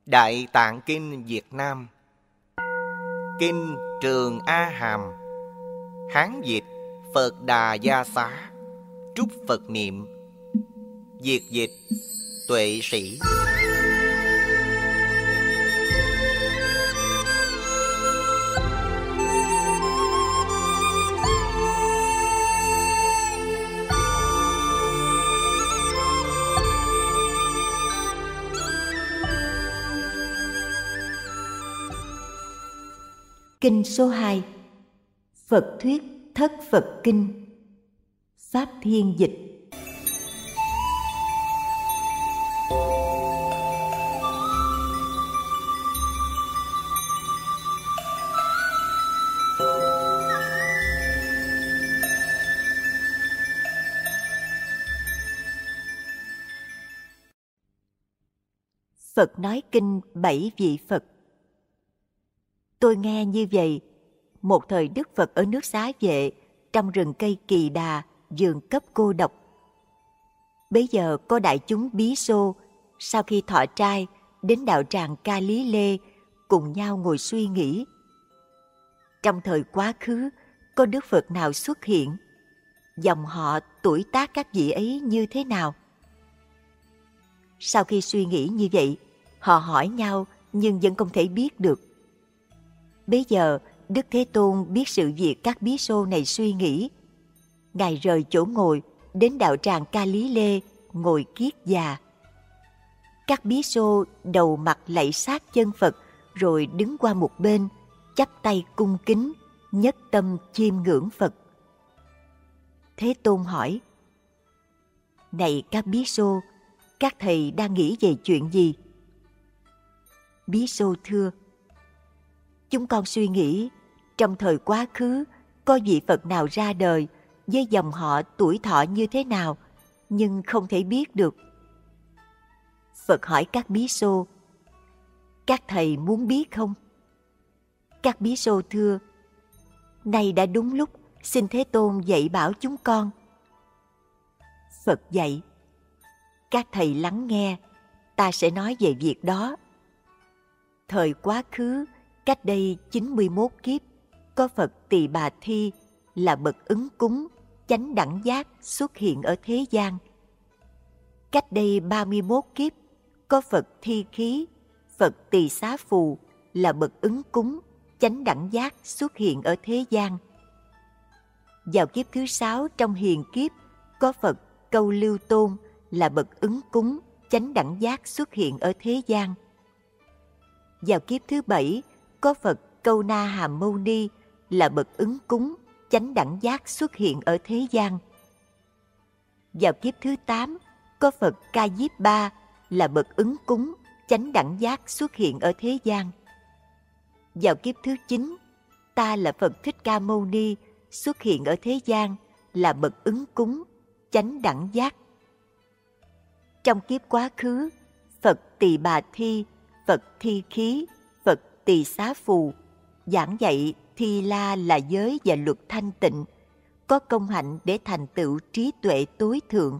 Đại Tạng Kinh Việt Nam. Kinh Trường A Hàm. Hán dịch Phật Đà Gia Xá. Trúc Phật Niệm. Việt dịch Tuệ Sĩ. Kinh số 2. Phật thuyết Thất Phật Kinh. Pháp Thiên dịch. Phật nói kinh 7 vị Phật. Tôi nghe như vậy, một thời Đức Phật ở nước Xá Vệ, trong rừng cây Kỳ Đà, vườn cấp cô độc. Bấy giờ có đại chúng Bí Xô, sau khi thọ trai, đến đạo tràng Ca Lý Lê, cùng nhau ngồi suy nghĩ. Trong thời quá khứ, có Đức Phật nào xuất hiện? Dòng họ, tuổi tác các vị ấy như thế nào? Sau khi suy nghĩ như vậy, họ hỏi nhau nhưng vẫn không thể biết được. Bấy giờ, Đức Thế Tôn biết sự việc các bí xô này suy nghĩ. Ngài rời chỗ ngồi, đến đạo tràng Ca Lý Lê, ngồi kiết già. Các bí xô đầu mặt lạy sát chân Phật, rồi đứng qua một bên, chắp tay cung kính, nhất tâm chiêm ngưỡng Phật. Thế Tôn hỏi: Này các bí xô, các thầy đang nghĩ về chuyện gì? Bí xô thưa: Chúng con suy nghĩ, trong thời quá khứ, có vị Phật nào ra đời, với dòng họ tuổi thọ như thế nào, nhưng không thể biết được. Phật hỏi các bí xô: Các thầy muốn biết không? Các bí xô thưa: Nay đã đúng lúc, xin Thế Tôn dạy bảo chúng con. Phật dạy: Các thầy lắng nghe, ta sẽ nói về việc đó. Thời quá khứ, cách đây 91 kiếp, có Phật Tỳ Bà Thi là bậc ứng cúng, chánh đẳng giác xuất hiện ở thế gian. Cách đây 31 kiếp, có Phật Thi Khí, Phật Tỳ Xá Phù là bậc ứng cúng, chánh đẳng giác xuất hiện ở thế gian. Vào kiếp thứ 6 trong hiền kiếp, có Phật Câu Lưu Tôn là bậc ứng cúng, chánh đẳng giác xuất hiện ở thế gian. Vào kiếp thứ 7, có Phật Câu Na Hàm Mâu Ni là bậc ứng cúng, chánh đẳng giác xuất hiện ở thế gian. Vào kiếp thứ 8, có Phật Ca Diếp Ba là bậc ứng cúng, chánh đẳng giác xuất hiện ở thế gian. Vào kiếp thứ 9, ta là Phật Thích Ca Mâu Ni xuất hiện ở thế gian là bậc ứng cúng, chánh đẳng giác. Trong kiếp quá khứ, Phật Tỳ Bà Thi, Phật Thi Khí, Phật Tỳ Xá Phù giảng dạy Thi La là giới và luật thanh tịnh, có công hạnh để thành tựu trí tuệ tối thượng.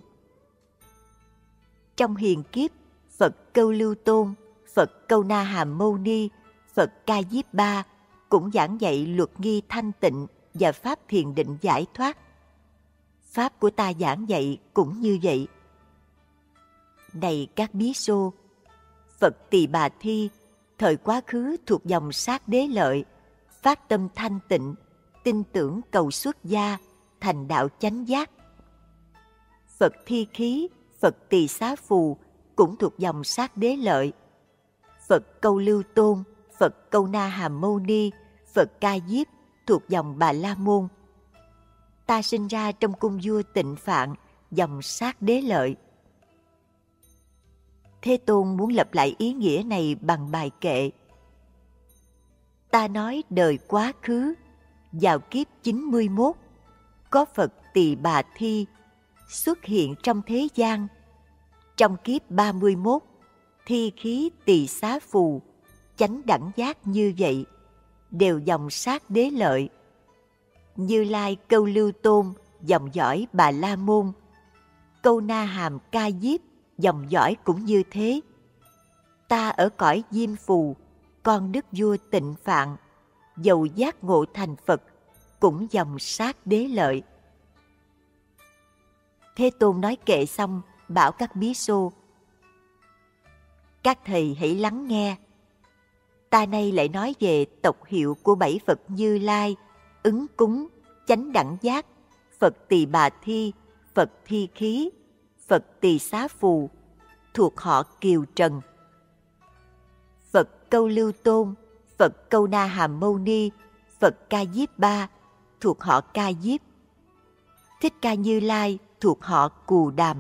Trong hiền kiếp, Phật Câu Lưu Tôn, Phật Câu Na Hàm Mâu Ni, Phật Ca Diếp Ba cũng giảng dạy luật nghi thanh tịnh và pháp thiền định giải thoát. Pháp của ta giảng dạy cũng như vậy. Này các bí xô, Phật Tỳ Bà Thi thời quá khứ thuộc dòng Sát Đế Lợi, phát tâm thanh tịnh, tin tưởng cầu xuất gia, thành đạo chánh giác. Phật Thi Khí, Phật Tỳ Xá Phù cũng thuộc dòng Sát Đế Lợi. Phật Câu Lưu Tôn, Phật Câu Na Hàm Mâu Ni, Phật Ca Diếp thuộc dòng Bà La Môn. Ta sinh ra trong cung vua Tịnh Phạn, dòng Sát Đế Lợi. Thế Tôn muốn lặp lại ý nghĩa này bằng bài kệ. Ta nói đời quá khứ, vào kiếp 91, có Phật Tỳ Bà Thi xuất hiện trong thế gian. Trong kiếp 31, Thi Khí Tỳ Xá Phù, chánh đẳng giác như vậy, đều dòng Sát Đế Lợi. Như Lai Câu Lưu Tôn, dòng dõi Bà La Môn. Câu Na Hàm Ca Diếp, dòng dõi cũng như thế. Ta ở cõi Diêm Phù, con đức vua Tịnh Phạn, dầu giác ngộ thành Phật, cũng dòng sát đế lợi. Thế Tôn nói kệ xong, bảo các bí xô: các thầy hãy lắng nghe. Ta nay lại nói về tộc hiệu của 7 Phật Như Lai, Ứng Cúng, Chánh Đẳng Giác, Phật Tỳ Bà Thi, Phật Thi Khí, Phật Tỳ Xá Phù, thuộc họ Kiều Trần. Phật Câu Lưu Tôn, Phật Câu Na Hàm Mâu Ni, Phật Ca Diếp Ba, thuộc họ Ca Diếp. Thích Ca Như Lai, thuộc họ Cù Đàm.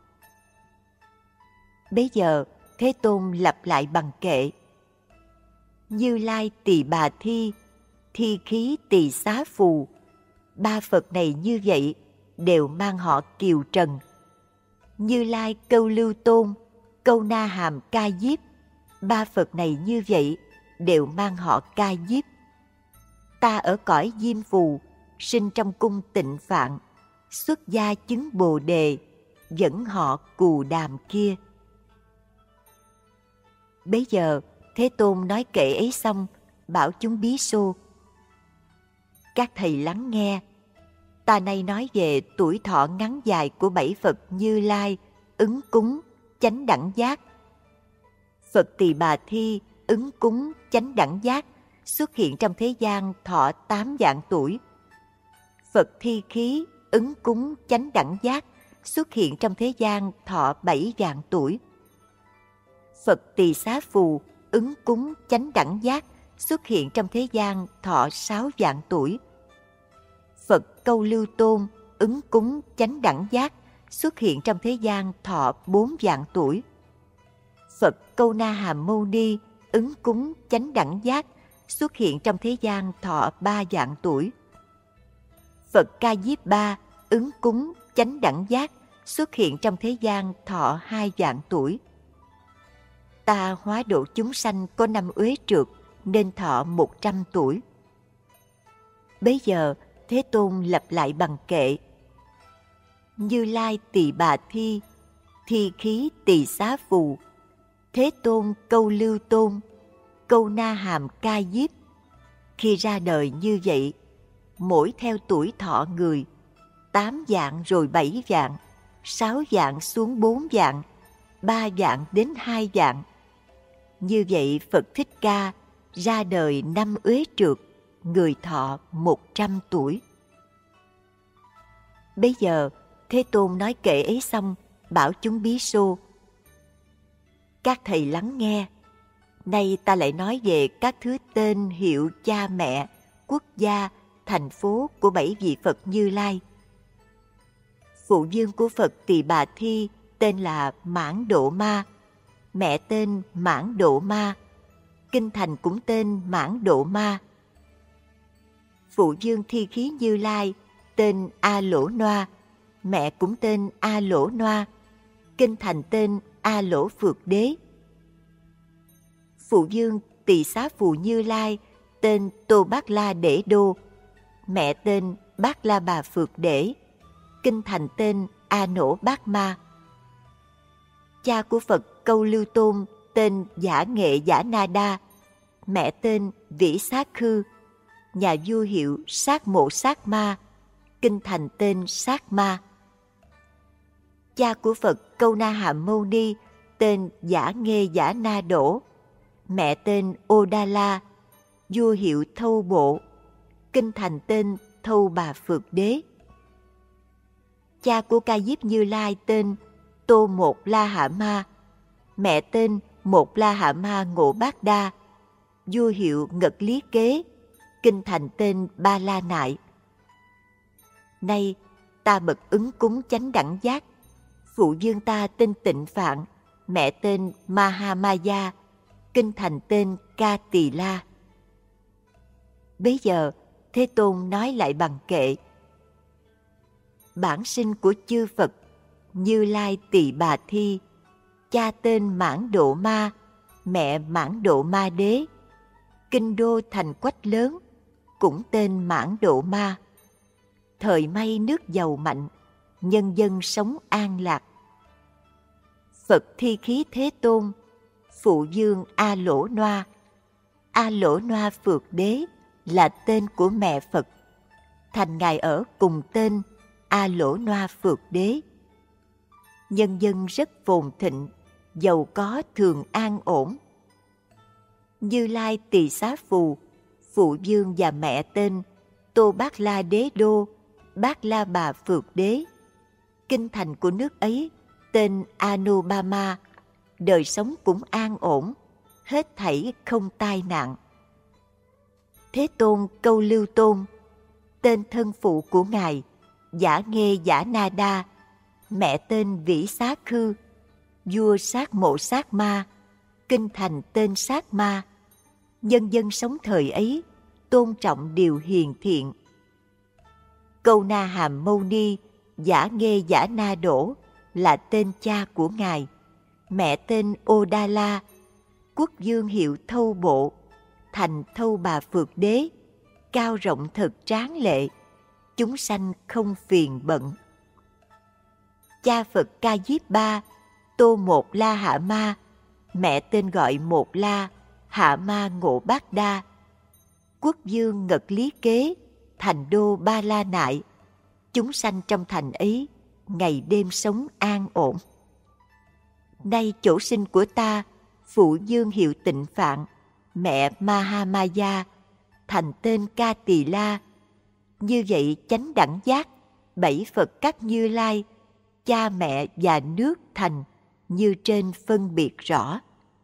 Bấy giờ, Thế Tôn lặp lại bằng kệ: Như Lai Tỳ Bà Thi, Thi Khí Tỳ Xá Phù, 3 Phật này như vậy đều mang họ Kiều Trần. Như Lai Câu Lưu Tôn, Câu Na Hàm Ca Diếp, 3 Phật này như vậy đều mang họ Ca Diếp. Ta ở cõi Diêm Phù, sinh trong cung Tịnh Phạn, xuất gia chứng Bồ Đề, dẫn họ Cù Đàm kia. Bấy giờ, Thế Tôn nói kệ ấy xong, bảo chúng bí xô: các thầy lắng nghe. Ta nay nói về tuổi thọ ngắn dài của 7 Phật Như Lai, Ứng Cúng, Chánh Đẳng Giác. Phật Tỳ Bà Thi, Ứng Cúng, Chánh Đẳng Giác xuất hiện trong thế gian thọ 8 vạn tuổi. Phật Thi Khí, Ứng Cúng, Chánh Đẳng Giác xuất hiện trong thế gian thọ 7 vạn tuổi. Phật Tỳ Xá Phù, Ứng Cúng, Chánh Đẳng Giác xuất hiện trong thế gian thọ 6 vạn tuổi. Phật Câu Lưu Tôn, Ứng Cúng, Chánh Đẳng Giác xuất hiện trong thế gian thọ 4 vạn tuổi. Phật Câu Na Hàm Mâu Ni, Ứng Cúng, Chánh Đẳng Giác xuất hiện trong thế gian thọ 3 vạn tuổi. Phật Ca Diếp Ba, Ứng Cúng, Chánh Đẳng Giác xuất hiện trong thế gian thọ 2 vạn tuổi. Ta hóa độ chúng sanh có 5 uế trượt nên thọ 100 tuổi. Bấy giờ, Thế Tôn lặp lại bằng kệ: Như Lai Tỳ Bà Thi, Thi Khí Tỳ Xá Phù, Thế Tôn Câu Lưu Tôn, Câu Na Hàm Ca Diếp. Khi ra đời như vậy, mỗi theo tuổi thọ người, 8 vạn rồi 7 vạn, 6 vạn xuống 4 vạn, 3 vạn đến 2 vạn. Như vậy Phật Thích Ca ra đời 5 uế trượt, người thọ 100 tuổi. Bây giờ, Thế Tôn nói kệ ấy xong, bảo chúng bí xô: các thầy lắng nghe. Nay ta lại nói về các thứ tên hiệu cha mẹ, quốc gia, thành phố của 7 vị Phật Như Lai. Phụ vương của Phật Tỳ Bà Thi tên là Mãn Độ Ma, mẹ tên Mãn Độ Ma, kinh thành cũng tên Mãn Độ Ma. Phụ vương Thi Khí Như Lai tên A Lỗ Noa, mẹ cũng tên A Lỗ Noa, kinh thành tên A Lỗ Phược Đế. Phụ vương Tỳ Xá Phù Như Lai tên Tô Bát La Đễ Đô, mẹ tên Bát La Bà Phược Đễ, kinh thành tên A Nỗ Bát Ma. Cha của Phật Câu Lưu Tôn tên Giả Nghệ Giả Na Đa, mẹ tên Vĩ Sát Khư, nhà vua hiệu Sát Mộ Sát Ma, kinh thành tên Sát Ma. Cha của Phật Câu Na Hàm Mâu Ni tên Giả Nghê Giả Na Đỗ, mẹ tên Ô Đa La, vua hiệu Thâu Bộ, kinh thành tên Thâu Bà Phược Đế. Cha của Ca Diếp Như Lai tên Tô Một La Hạ Ma, mẹ tên Một La Hạ Ma Ngộ Bát Đa, vua hiệu Ngật Lý Kế, kinh thành tên Ba La Nại. Nay ta bậc Ứng Cúng Chánh Đẳng Giác, phụ vương ta tên Tịnh Phạn, mẹ tên Mahamaya, kinh thành tên Ca Tỳ La. Bấy giờ Thế Tôn nói lại bằng kệ: bản sinh của chư Phật Như Lai Tỳ Bà Thi, cha tên Mãn Độ Ma, mẹ Mãn Độ Ma Đế, kinh đô thành Quách lớn, cũng tên Mãn Độ Ma. Thời may nước giàu mạnh, nhân dân sống an lạc. Phật Thi Khí Thế Tôn, phụ dương A Lỗ Noa. A Lỗ Noa Phược Đế là tên của mẹ Phật, thành Ngài ở cùng tên A Lỗ Noa Phược Đế. Nhân dân rất phồn thịnh, giàu có thường an ổn. Như Lai Tỳ Xá Phù, phụ dương và mẹ tên Tô Bát La Đế Đô, Bát La Bà Phược Đế. Kinh thành của nước ấy tên Anubama, đời sống cũng an ổn, hết thảy không tai nạn. Thế Tôn Câu Lưu Tôn, tên thân phụ của Ngài Giả Nghê Giả Na Đa, mẹ tên Vĩ Xá Khư, vua Sát Mộ Sát Ma, kinh thành tên Sát Ma. Nhân dân sống thời ấy tôn trọng điều hiền thiện. Câu Na Hàm Mâu Ni, Giả Nghê Giả Na Đỗ là tên cha của Ngài, mẹ tên Ô Đa La, quốc vương hiệu Thâu Bộ, thành Thâu Bà Phược Đế, cao rộng thật tráng lệ, chúng sanh không phiền bận. Cha Phật Ca Diếp Ba, Tô Một La Hạ Ma, mẹ tên gọi Một La, Hạ Ma Ngộ Bát Đa, quốc vương Ngật Lý Kế, thành đô Ba La Nại, chúng sanh trong thành ấy ngày đêm sống an ổn. Nay chỗ sinh của ta, phụ dương hiệu Tịnh Phạn, mẹ Mahamaya, thành tên Ca Tỳ La. Như vậy chánh đẳng giác, bảy Phật các Như Lai, cha mẹ và nước thành như trên phân biệt rõ.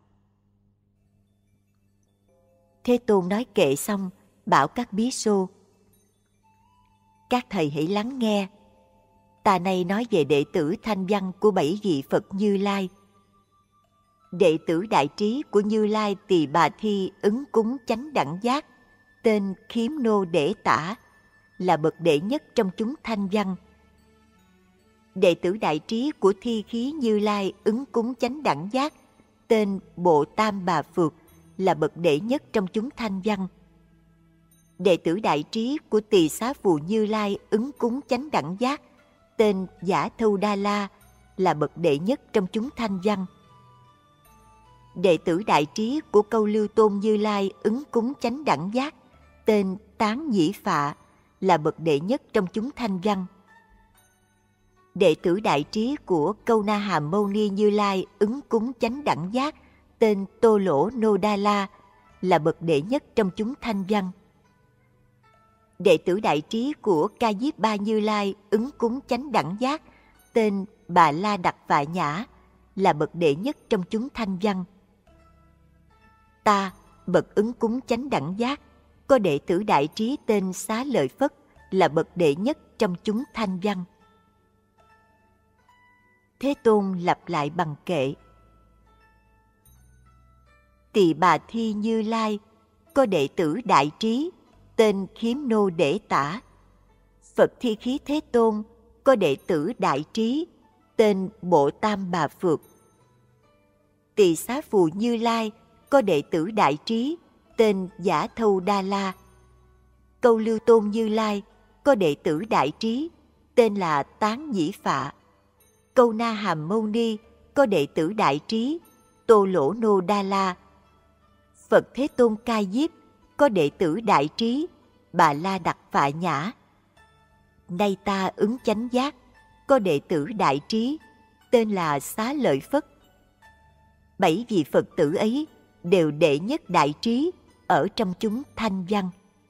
Thế Tôn nói kệ xong, bảo các bí xô: các thầy hãy lắng nghe. Ta nay nói về đệ tử thanh văn của bảy vị Phật Như Lai. Đệ tử đại trí của Như Lai Tỳ Bà Thi ứng cúng chánh đẳng giác, tên Khiếm Nô Để Tả, là bậc đệ nhất trong chúng thanh văn. Đệ tử đại trí của Thi Khí Như Lai ứng cúng chánh đẳng giác, tên Bộ Tam Bà Phược, là bậc đệ nhất trong chúng thanh văn. Đệ tử đại trí của Tỳ Xá Phù Như Lai ứng cúng chánh đẳng giác, tên Giả Thâu Đa La, là bậc đệ nhất trong chúng thanh văn. Đệ tử đại trí của Câu Lưu Tôn Như Lai ứng cúng chánh đẳng giác, tên Tán Nhĩ Phạ, là bậc đệ nhất trong chúng thanh văn. Đệ tử đại trí của Câu Na Hàm Mâu Ni Như Lai ứng cúng chánh đẳng giác, tên Tô Lỗ Nô Đa La, là bậc đệ nhất trong chúng thanh văn. Đệ tử đại trí của Ca Diếp Ba Như Lai ứng cúng chánh đẳng giác, tên Bà La Đặc Phạ Nhã, là bậc đệ nhất trong chúng thanh văn. Ta, bậc ứng cúng chánh đẳng giác, có đệ tử đại trí tên Xá Lợi Phất, là bậc đệ nhất trong chúng thanh văn. Thế Tôn lặp lại bằng kệ: Tỳ Bà Thi Như Lai có đệ tử đại trí tên Khiếm Nô Để Tả. Phật Thi Khí Thế Tôn có đệ tử đại trí tên Bộ Tam Bà Phược. Tỳ Xá Phù Như Lai có đệ tử đại trí tên Giả Thâu Đa La. Câu Lưu Tôn Như Lai có đệ tử đại trí tên là Tán Nhĩ Phạ. Câu Na Hàm Mâu Ni có đệ tử đại trí Tô Lỗ Nô Đa La. Phật Thế Tôn Ca Diếp có đệ tử đại trí Bà La Đặc Phạ Nhã. Nay ta ứng chánh giác có đệ tử đại trí tên là Xá Lợi Phất. Bảy vị Phật tử ấy đều đệ nhất đại trí ở trong chúng thanh văn.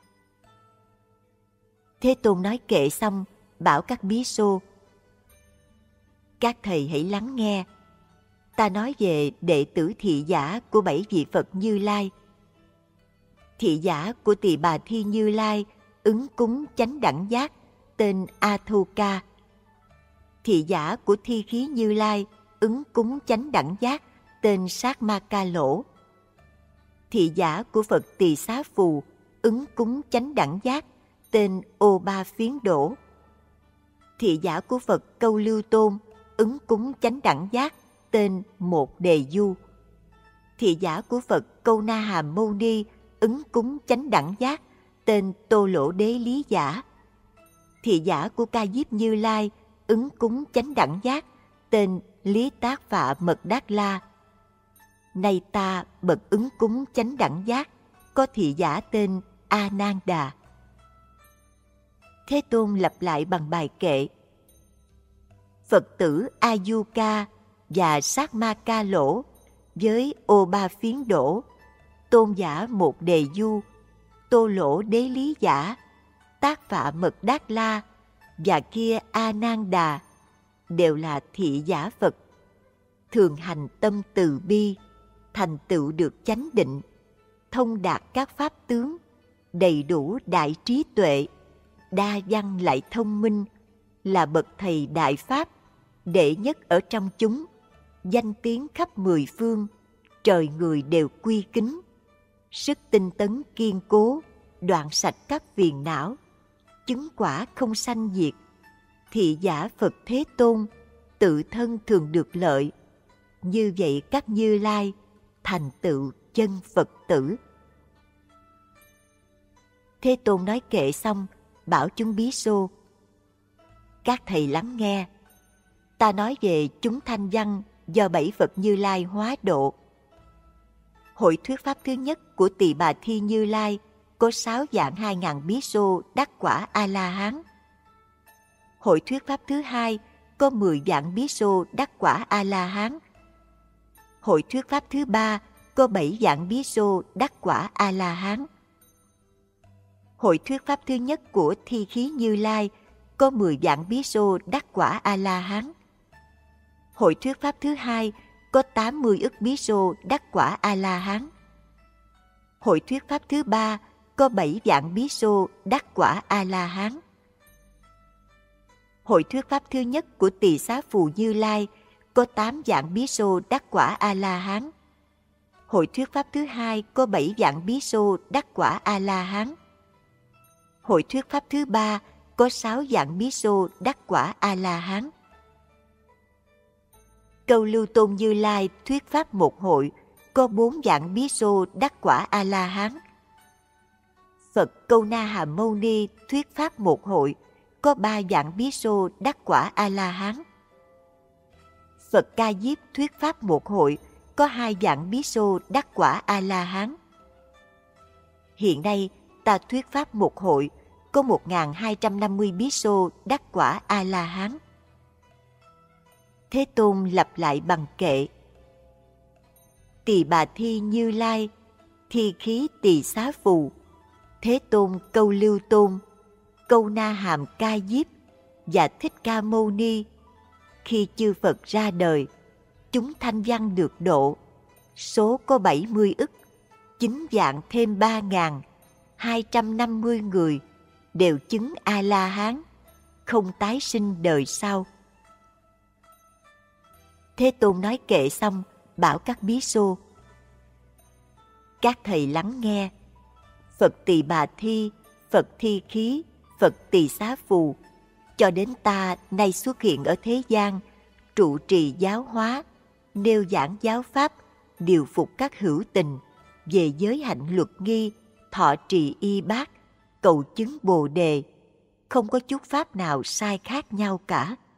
Thế Tôn nói kệ xong, bảo các bí xô: các thầy hãy lắng nghe. Ta nói về đệ tử thị giả của bảy vị Phật Như Lai. Thị giả của Tỳ Bà Thi Như Lai ứng cúng chánh đẳng giác, tên Athoka. Thị giả của Thi Khí Như Lai ứng cúng chánh đẳng giác, tên Sát Ma Ca Lỗ. Thị giả của Phật Tỳ Xá Phù ứng cúng chánh đẳng giác, tên Ô Ba Phiến Đổ. Thị giả của Phật Câu Lưu Tôn ứng cúng chánh đẳng giác, tên Một Đề Du. Thị giả của Phật Câu Na Hàm Mâu Ni ứng cúng chánh đẳng giác, tên Tô Lỗ Đế Lý Giả. Thị giả của Ca Diếp Như Lai ứng cúng chánh đẳng giác, tên Lý Tác Phạ Mật Đát La. Nay ta bậc ứng cúng chánh đẳng giác, có thị giả tên A Nan Đà. Thế Tôn lặp lại bằng bài kệ: Phật tử A Du Ca và Sát Ma Ca Lỗ với ô ba phiến đổ, tôn giả một đề du, tô lỗ đế lý giả, tác phạ mật đát la và kia A Nan Đà đều là thị giả Phật, thường hành tâm từ bi, thành tựu được chánh định, thông đạt các pháp tướng, đầy đủ đại trí tuệ, đa văn lại thông minh, là bậc thầy đại pháp, đệ nhất ở trong chúng, danh tiếng khắp mười phương, trời người đều quy kính, sức tinh tấn kiên cố, đoạn sạch các phiền não, chứng quả không sanh diệt. Thị giả Phật Thế Tôn tự thân thường được lợi, như vậy các Như Lai thành tựu chân Phật tử. Thế Tôn nói kệ xong, bảo chúng bí xô: các thầy lắng nghe, ta nói về chúng thanh văn do 7 Phật Như Lai hóa độ. Hội thuyết pháp thứ nhất của Tỳ Bà Thi Như Lai có 6 vạn 2.000 bí xô đắc quả A-la-hán. Hội thuyết pháp thứ hai có 10 vạn bí xô đắc quả A-la-hán. Hội thuyết pháp thứ ba có 7 vạn bí xô đắc quả A-la-hán. Hội thuyết pháp thứ nhất của Thi Khí Như Lai có 10 vạn bí xô đắc quả A-la-hán. Hội thuyết pháp thứ hai có 80 ức bí xô đắc quả A-la-hán. Hội thuyết pháp thứ ba có 7 vạn bí xô đắc quả A-la-hán. Hội thuyết pháp thứ nhất của Tỳ Xá Phù Như Lai có 8 vạn bí xô đắc quả A-la-hán. Hội thuyết pháp thứ hai có 7 vạn bí xô đắc quả A-la-hán. Hội thuyết pháp thứ ba có 6 vạn bí xô đắc quả A-la-hán. Câu Lưu Tôn Như Lai thuyết pháp một hội có 4 vạn bí xô đắc quả A-la-hán. Phật Câu Na Hàm Mâu Ni thuyết pháp một hội có 3 vạn bí xô đắc quả A-la-hán. Phật Ca Diếp thuyết pháp một hội có 2 vạn bí xô đắc quả A-la-hán. Hiện nay ta thuyết pháp một hội có 1.250 bí xô đắc quả A-la-hán. Thế Tôn lặp lại bằng kệ: Tỳ Bà Thi Như Lai, Thi Khí Tỳ Xá Phù, Thế Tôn Câu Lưu Tôn, Câu Na Hàm Ca Diếp và Thích Ca Mâu Ni, khi chư Phật ra đời, chúng thanh văn được độ, số có 70 ức, 9 vạn thêm 3.250 người đều chứng A-la-hán, không tái sinh đời sau. Thế Tôn nói kệ xong, bảo các bí xô: các thầy lắng nghe, Phật Tỳ Bà Thi, Phật Thi Khí, Phật Tỳ Xá Phù, cho đến ta nay xuất hiện ở thế gian, trụ trì giáo hóa, nêu giảng giáo pháp, điều phục các hữu tình, về giới hạnh luật nghi, thọ trì y bát, cầu chứng Bồ Đề, không có chút pháp nào sai khác nhau cả.